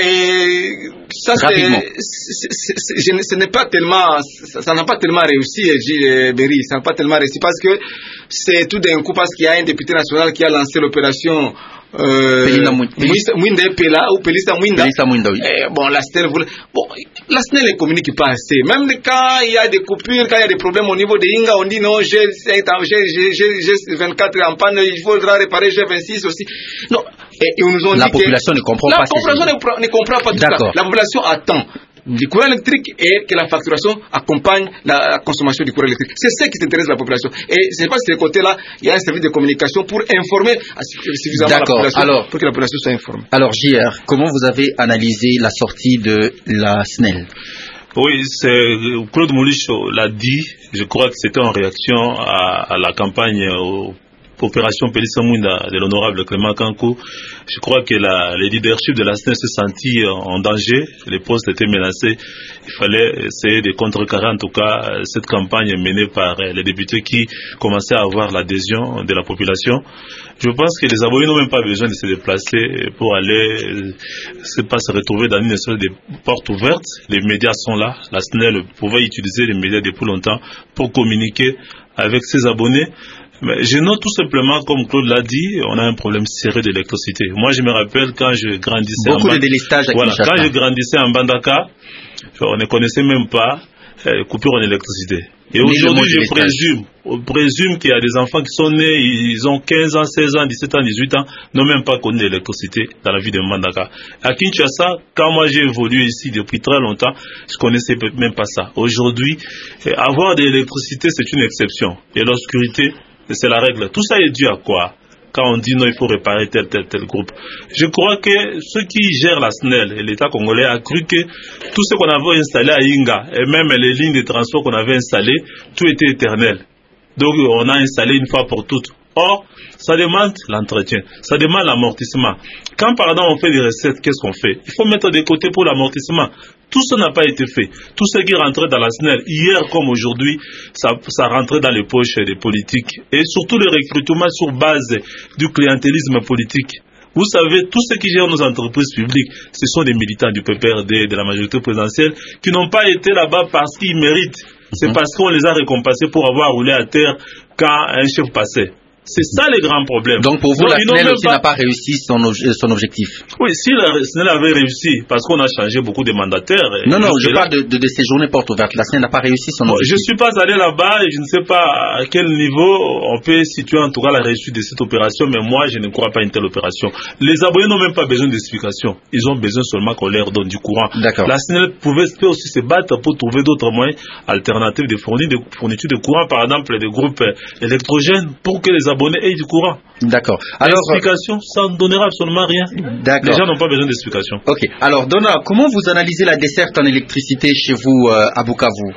euh, ça c'est, c'est, c'est, c'est, ce n'est pas tellement, ça n'a pas tellement réussi, Gilles Berry, ça n'a pas tellement réussi parce que c'est tout d'un coup parce qu'il y a un député national qui a lancé l'opération euh, Mwinda Pela ou Pelisa Mwinda. Oui. Eh, bon, la S N E L voulait, bon, la S N E L ne communique pas assez. Même quand il y a des coupures, quand il y a des problèmes au niveau de Inga, on dit non, j'ai, j'ai, j'ai, j'ai vingt-quatre en panne, il faudra réparer G vingt-six aussi. Non. Et, et nous ont la dit population que ne comprend la pas. La population ne, ne comprend pas tout ça. La population attend du courant électrique et que la facturation accompagne la, la consommation du courant électrique. C'est ce qui s'intéresse la population. Et ce n'est pas sur ce côté-là, il y a un service de communication pour informer suffisamment la population, alors, pour que la population soit informée. Alors J R, comment vous avez analysé la sortie de la S N E L? Oui, c'est, Claude Moulich l'a dit, je crois que c'était en réaction à, à la campagne au opération Pelisa Mwinda de l'honorable Clément Kankou. Je crois que la, le leadership de la S N E L s'est senti en danger, les postes étaient menacés. Il fallait essayer de contrecarrer en tout cas cette campagne menée par les députés qui commençaient à avoir l'adhésion de la population. Je pense que les abonnés n'ont même pas besoin de se déplacer pour aller, c'est pas se retrouver dans une espèce de porte ouverte. Les médias sont là. La S N E L pouvait utiliser les médias depuis longtemps pour communiquer avec ses abonnés. Mais je note tout simplement, comme Claude l'a dit, on a un problème sérieux d'électricité. Moi, je me rappelle quand je grandissais Beaucoup en de délestage à voilà, Kinshasa. Quand je grandissais en Bandaka, on ne connaissait même pas euh, coupure en électricité. Et aujourd'hui, je présume, on présume qu'il y a des enfants qui sont nés, ils ont quinze ans, seize ans, dix-sept ans, dix-huit ans, n'ont même pas connu l'électricité dans la vie de Mandaka. À Kinshasa, quand moi j'ai évolué ici depuis très longtemps, je connaissais même pas ça. Aujourd'hui, avoir de l'électricité, c'est une exception. Et l'obscurité, c'est la règle. Tout ça est dû à quoi? Quand on dit non, il faut réparer tel, tel, tel groupe. Je crois que ceux qui gèrent la S N E L et l'État congolais a cru que tout ce qu'on avait installé à Inga, et même les lignes de transport qu'on avait installées, tout était éternel. Donc on a installé une fois pour toutes. Or, ça demande l'entretien, ça demande l'amortissement. Quand par exemple on fait des recettes, qu'est-ce qu'on fait? Il faut mettre de côté pour l'amortissement. Tout ça n'a pas été fait. Tout ce qui rentrait dans la S N E L, hier comme aujourd'hui, ça, ça rentrait dans les poches des politiques. Et surtout le recrutement sur base du clientélisme politique. Vous savez, tous ceux qui gèrent nos entreprises publiques, ce sont des militants du P P R D, de la majorité présidentielle, qui n'ont pas été là-bas parce qu'ils méritent. C'est parce qu'on les a récompensés pour avoir roulé à terre quand un chef passait. C'est ça le grand problème. Donc pour vous, Donc, la S N E L aussi pas... n'a pas réussi son, son objectif. Oui, si la S N E L avait réussi, parce qu'on a changé beaucoup de mandataires. Non, non, je parle de, de, de ces journées portes ouvertes. La S N E L n'a pas réussi son objectif. Je ne suis pas allé là-bas et je ne sais pas à quel niveau on peut situer en tout cas la réussite de cette opération, mais moi je ne crois pas à une telle opération. Les abonnés n'ont même pas besoin d'explications. Ils ont besoin seulement qu'on leur donne du courant. D'accord. La S N E L pouvait aussi se battre pour trouver d'autres moyens alternatifs de fournir de fourniture de courant, par exemple des groupes électrogènes, pour que les abonnés aient du courant. D'accord. Alors, l'explication, ça ne donnera absolument rien. D'accord. Les gens n'ont pas besoin d'explication. Ok. Alors, Donna, comment vous analysez la desserte en électricité chez vous euh, à Bukavu?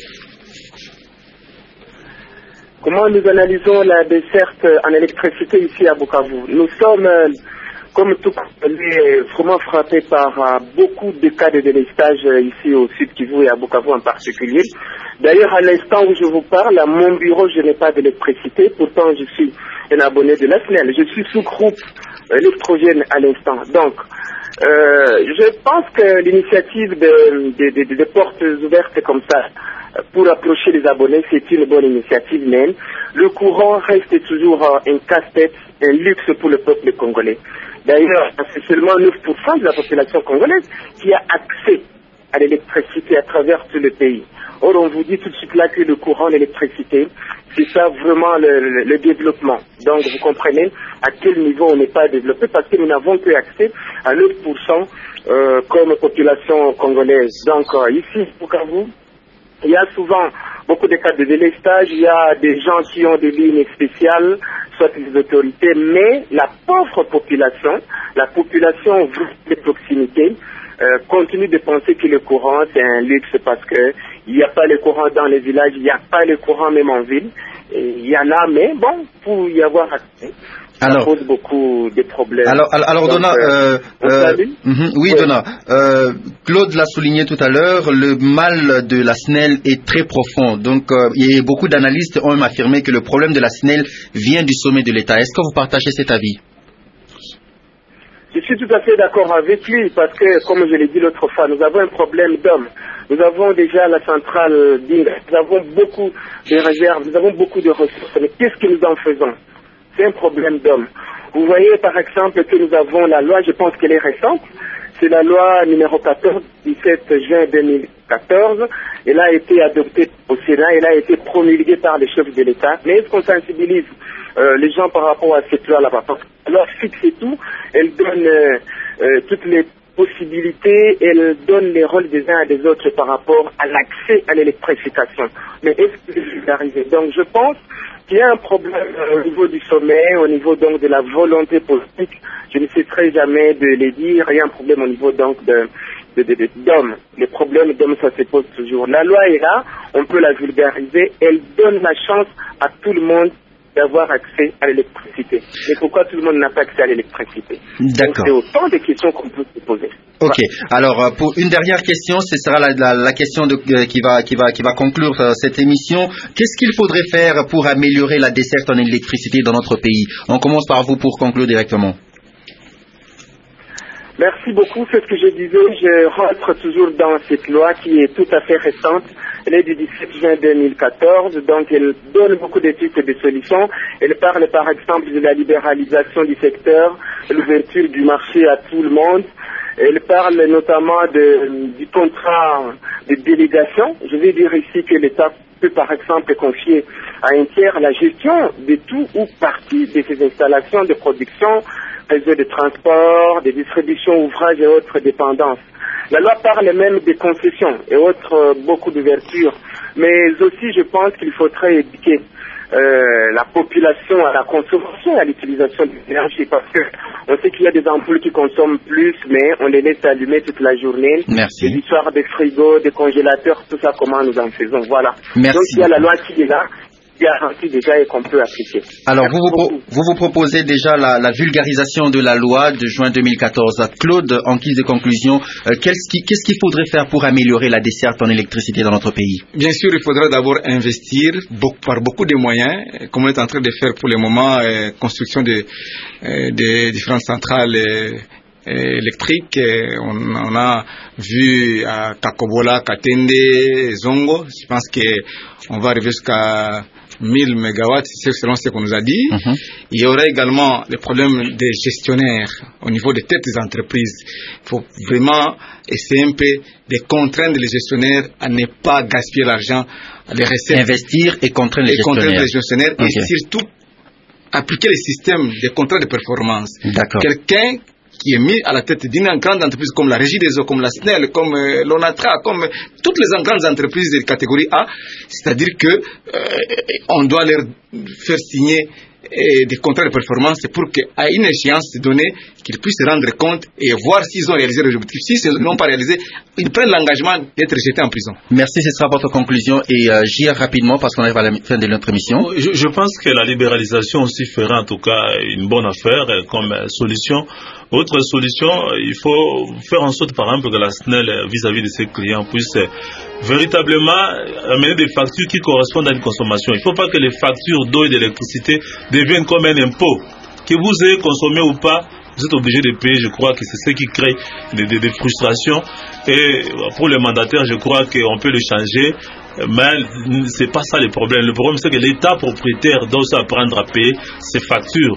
Comment nous analysons la desserte en électricité ici à Bukavu? Nous sommes, euh, comme tout Congolais, vraiment frappés par euh, beaucoup de cas de délestage euh, ici au Sud Kivu et à Bukavu en particulier. D'ailleurs, à l'instant où je vous parle, à mon bureau, je n'ai pas d'électricité. Pourtant, je suis un abonné de la S N E L. Je suis sous groupe électrogène à l'instant. Donc, euh, je pense que l'initiative de, de, de, de portes ouvertes comme ça, pour approcher les abonnés, c'est une bonne initiative, mais le courant reste toujours un casse-tête, un luxe pour le peuple congolais. D'ailleurs, c'est seulement neuf pour cent de la population congolaise qui a accès à l'électricité à travers tout le pays. Or, on vous dit tout de suite là que le courant, l'électricité, c'est ça vraiment le, le, le développement. Donc, vous comprenez à quel niveau on n'est pas développé parce que nous n'avons que accès à neuf pour cent euh, comme population congolaise. Donc, euh, ici, au Bukavu, il y a souvent beaucoup de cas de délestage, il y a des gens qui ont des lignes spéciales, soit les autorités, mais la pauvre population, la population de proximité, euh, continue de penser que le courant c'est un luxe parce que il n'y a pas le courant dans les villages, il n'y a pas le courant même en ville, et il y en a, mais bon, pour y avoir accès, Alors, ça pose beaucoup de problèmes. Alors, alors, alors Donc, Donna, euh, euh, mm-hmm, oui, oui, Donna, euh, Claude l'a souligné tout à l'heure, le mal de la S N E L est très profond. Donc, euh, et beaucoup d'analystes ont même affirmé que le problème de la S N E L vient du sommet de l'État. Est-ce que vous partagez cet avis? Je suis tout à fait d'accord avec lui parce que, comme je l'ai dit l'autre fois, nous avons un problème d'hommes. Nous avons déjà la centrale d'Inga, nous avons beaucoup de réserves, nous avons beaucoup de ressources. Mais qu'est-ce que nous en faisons? C'est un problème d'hommes. Vous voyez par exemple que nous avons la loi, je pense qu'elle est récente, c'est la loi numéro quatorze, dix-sept juin deux mille quatorze. Elle a été adoptée au Sénat, elle a été promulguée par les chefs de l'État. Mais est-ce qu'on sensibilise euh, les gens par rapport à cette loi là-bas? Parce que la loi fixe et tout, elle donne euh, euh, toutes les possibilités, elle donne les rôles des uns et des autres par rapport à l'accès à l'électrification. Mais est-ce que c'est arrivé? Donc je pense qu'il y a un problème au niveau du sommet, au niveau donc de la volonté politique. Je ne cesserai jamais de le dire. Il y a un problème au niveau donc de, de, de, de d'hommes. Les problèmes d'hommes, ça se pose toujours. La loi est là, on peut la vulgariser. Elle donne la chance à tout le monde d'avoir accès à l'électricité. Mais pourquoi tout le monde n'a pas accès à l'électricité? D'accord. C'est autant de questions qu'on peut se poser. Ok. Alors, pour une dernière question, ce sera la, la, la question de, euh, qui, va, qui, va, qui va conclure euh, cette émission. Qu'est-ce qu'il faudrait faire pour améliorer la desserte en électricité dans notre pays? On commence par vous pour conclure directement. Merci beaucoup. C'est ce que je disais. Je rentre toujours dans cette loi qui est tout à fait récente. Elle est du dix-sept juin deux mille quatorze, donc elle donne beaucoup d'études et de solutions. Elle parle par exemple de la libéralisation du secteur, l'ouverture du marché à tout le monde. Elle parle notamment de, du contrat de délégation. Je vais dire ici que l'État peut par exemple confier à un tiers la gestion de tout ou partie de ces installations de production, réseaux de transport, de distribution, ouvrages et autres dépendances. La loi parle même des concessions et autres, euh, beaucoup d'ouvertures. Mais aussi, je pense qu'il faudrait éduquer euh, la population à la consommation et à l'utilisation de l'énergie. Parce que on sait qu'il y a des ampoules qui consomment plus, mais on les laisse allumer toute la journée. Merci. Des histoires de frigos, des congélateurs, tout ça, comment nous en faisons. Voilà. Merci. Donc, il y a la loi qui est là, garantie déjà et qu'on peut appliquer. Alors, vous vous, pro- vous vous proposez déjà la, la vulgarisation de la loi de juin deux mille quatorze. Claude, en guise de conclusion, euh, qu'est-ce, qui, qu'est-ce qu'il faudrait faire pour améliorer la desserte en électricité dans notre pays? Bien sûr, il faudra d'abord investir beaucoup, par beaucoup de moyens, comme on est en train de faire pour le moment, euh, construction de, euh, de différentes centrales euh, électriques. On, on a vu à Kakobola, Katende, Zongo. Je pense qu'on va arriver jusqu'à mille mégawatts, c'est selon ce qu'on nous a dit. Mm-hmm. Il y aura également le problème des gestionnaires au niveau des têtes des entreprises. Il faut vraiment essayer un peu de contraindre les gestionnaires à ne pas gaspiller l'argent, les recettes. Investir et contraindre les et gestionnaires. Contraindre les gestionnaires okay. Et surtout appliquer les systèmes de contrat de performance. D'accord. Quelqu'un qui est mis à la tête d'une grande entreprise comme la Régie des eaux, comme la S N E L, comme euh, l'ONATRA, comme euh, toutes les grandes entreprises de catégorie A, c'est-à-dire que euh, on doit leur faire signer euh, des contrats de performance pour qu'à une échéance donnée, qu'ils puissent se rendre compte et voir s'ils ont réalisé les objectifs. Si ils n'ont pas réalisé, ils prennent l'engagement d'être jetés en prison. Merci, ce sera votre conclusion. Et euh, j'y ai rapidement parce qu'on arrive à la fin de notre émission. Je, je pense que la libéralisation aussi fera en tout cas une bonne affaire comme solution. Autre solution, il faut faire en sorte, par exemple, que la S N E L, vis-à-vis de ses clients, puisse véritablement amener des factures qui correspondent à une consommation. Il ne faut pas que les factures d'eau et d'électricité deviennent comme un impôt. Que vous ayez consommé ou pas, vous êtes obligé de payer. Je crois que c'est ce qui crée des, des, des frustrations. Et pour les mandataires, je crois qu'on peut le changer. Mais ce n'est pas ça le problème. Le problème, c'est que l'État propriétaire doit aussi apprendre à payer ses factures.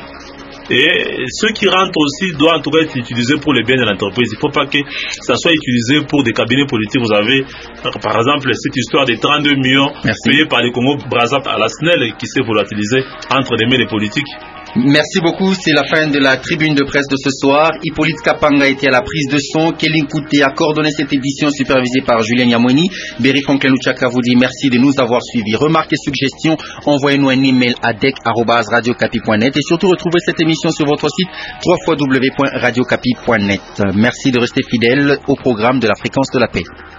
Et ce qui rentre aussi doit en tout cas être utilisé pour le bien de l'entreprise. Il ne faut pas que ça soit utilisé pour des cabinets politiques. Vous avez par exemple cette histoire de trente-deux millions Merci. Payés par les Congo-Brazzaville à la S N E L qui s'est volatilisée entre les mains des politiques. Merci beaucoup, c'est la fin de la tribune de presse de ce soir. Hippolyte Kapanga était à la prise de son, Kéline Kouté a coordonné cette édition supervisée par Julien Yamoueni. Berry Franklin Luchaka vous dit merci de nous avoir suivis. Remarques et suggestions, envoyez-nous un email à dec arobase radio capi point net et surtout retrouvez cette émission sur votre site w w w point radio capi point net. Merci de rester fidèle au programme de la fréquence de la paix.